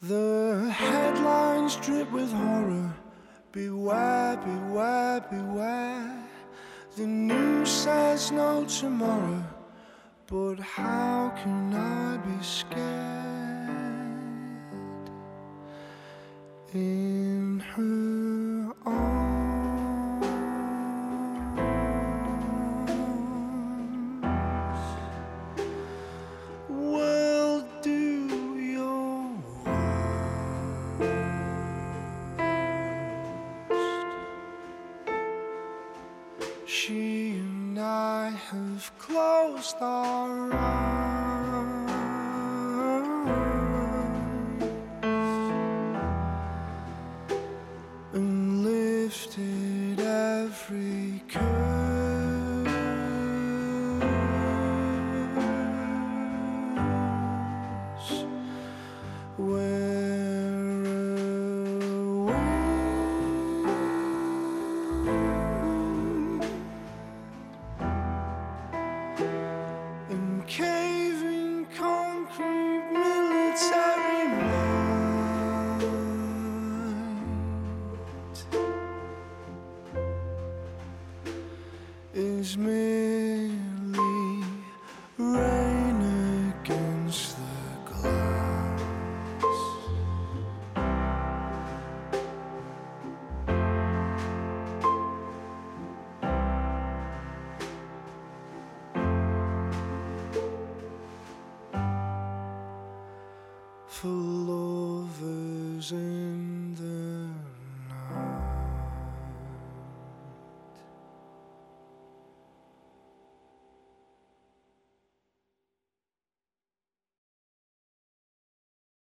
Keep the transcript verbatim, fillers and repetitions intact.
The headlines drip with horror. Beware, beware, beware. The news says no tomorrow, but how can I be scared? In her arms, well, do your worst. She and I have closed our eyes and lifted every curse. We're away in caving concrete military might is merely rain against the glass. For lovers in